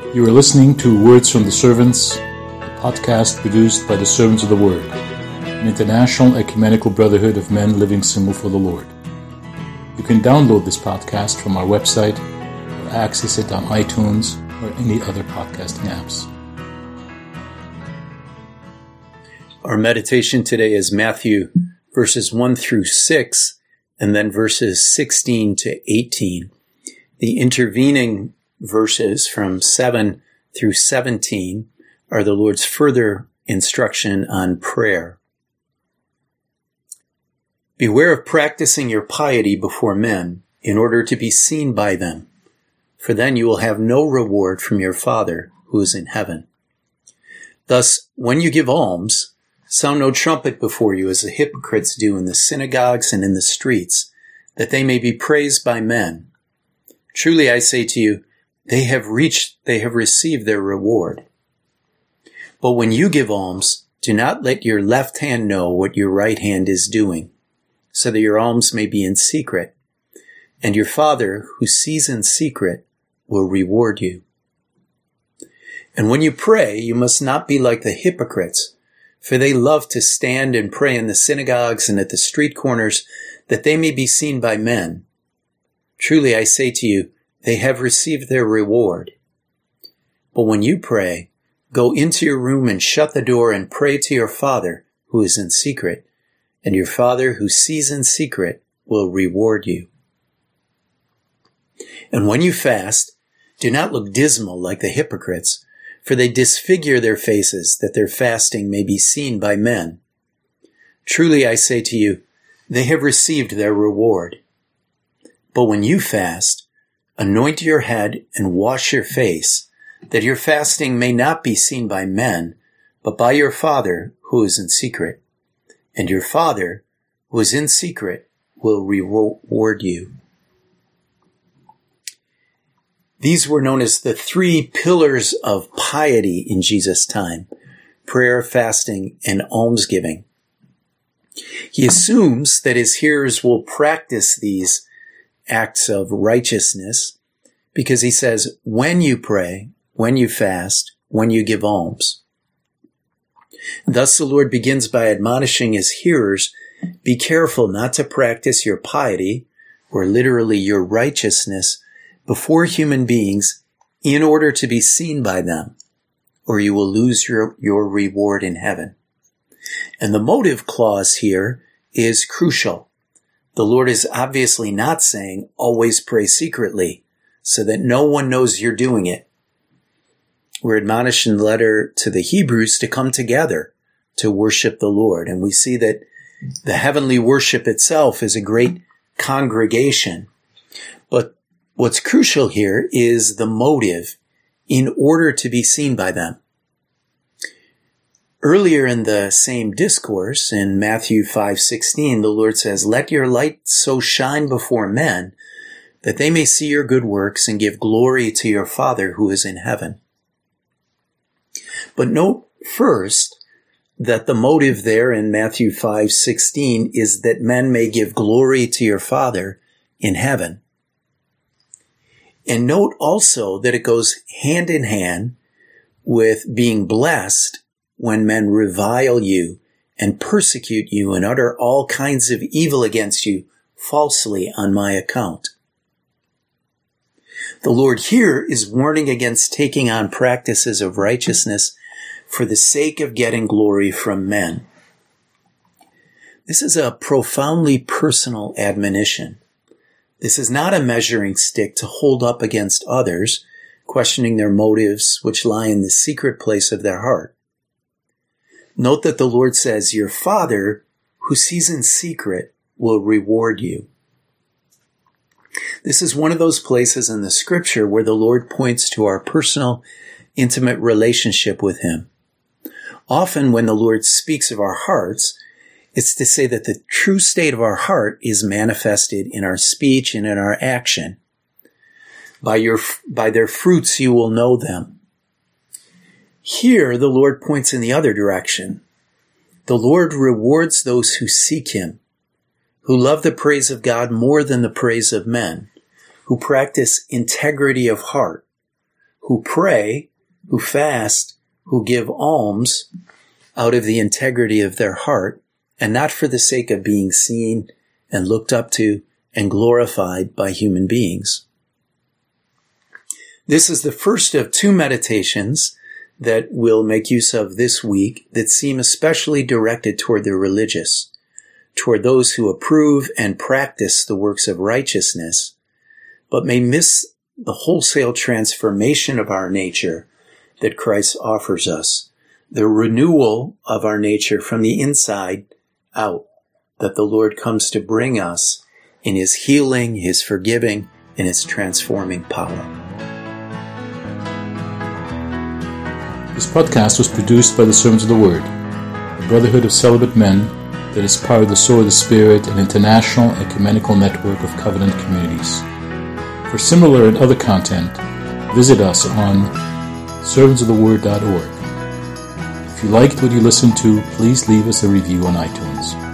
You are listening to Words from the Servants, a podcast produced by the Servants of the Word, an international ecumenical brotherhood of men living single for the Lord. You can download this podcast from our website or access it on iTunes or any other podcasting apps. Our meditation today is Matthew verses 1 through 6 and then verses 16 to 18. The intervening verses from 7 through 17 are the Lord's further instruction on prayer. Beware of practicing your piety before men in order to be seen by them, for then you will have no reward from your Father who is in heaven. Thus, when you give alms, sound no trumpet before you as the hypocrites do in the synagogues and in the streets, that they may be praised by men. Truly I say to you, they have received their reward. But when you give alms, do not let your left hand know what your right hand is doing, so that your alms may be in secret, and your Father who sees in secret will reward you. And when you pray, you must not be like the hypocrites, for they love to stand and pray in the synagogues and at the street corners, that they may be seen by men. Truly I say to you, they have received their reward. But when you pray, go into your room and shut the door and pray to your Father who is in secret, and your Father who sees in secret will reward you. And when you fast, do not look dismal like the hypocrites, for they disfigure their faces, that their fasting may be seen by men. Truly I say to you, they have received their reward. But when you fast, anoint your head and wash your face, that your fasting may not be seen by men, but by your Father who is in secret. And your Father who is in secret will reward you. These were known as the 3 pillars of piety in Jesus' time: prayer, fasting, and almsgiving. He assumes that his hearers will practice these acts of righteousness because he says, when you pray, when you fast, when you give alms. Thus the Lord begins by admonishing his hearers, be careful not to practice your piety, or literally your righteousness, before human beings in order to be seen by them, or you will lose your reward in heaven. And the motive clause here is crucial. The Lord is obviously not saying always pray secretly so that no one knows you're doing it. We're admonished in the letter to the Hebrews to come together to worship the Lord. And we see that the heavenly worship itself is a great congregation. But what's crucial here is the motive in order to be seen by them. Earlier in the same discourse, in Matthew 5:16, the Lord says, let your light so shine before men that they may see your good works and give glory to your Father who is in heaven. But note first that the motive there in Matthew 5:16 is that men may give glory to your Father in heaven. And note also that it goes hand in hand with being blessed when men revile you and persecute you and utter all kinds of evil against you falsely on my account. The Lord here is warning against taking on practices of righteousness for the sake of getting glory from men. This is a profoundly personal admonition. This is not a measuring stick to hold up against others, questioning their motives which lie in the secret place of their heart. Note that the Lord says, your Father who sees in secret will reward you. This is one of those places in the scripture where the Lord points to our personal, intimate relationship with him. Often when the Lord speaks of our hearts, it's to say that the true state of our heart is manifested in our speech and in our action. By their fruits you will know them. Here, the Lord points in the other direction. The Lord rewards those who seek him, who love the praise of God more than the praise of men, who practice integrity of heart, who pray, who fast, who give alms out of the integrity of their heart, and not for the sake of being seen and looked up to and glorified by human beings. This is the first of two meditations that we'll make use of this week that seem especially directed toward the religious, toward those who approve and practice the works of righteousness, but may miss the wholesale transformation of our nature that Christ offers us, the renewal of our nature from the inside out, that the Lord comes to bring us in His healing, His forgiving, and His transforming power. This podcast was produced by the Servants of the Word, a brotherhood of celibate men that is part of the Sword of the Spirit, an international ecumenical network of covenant communities. For similar and other content, visit us on servantsoftheword.org. If you liked what you listened to, please leave us a review on iTunes.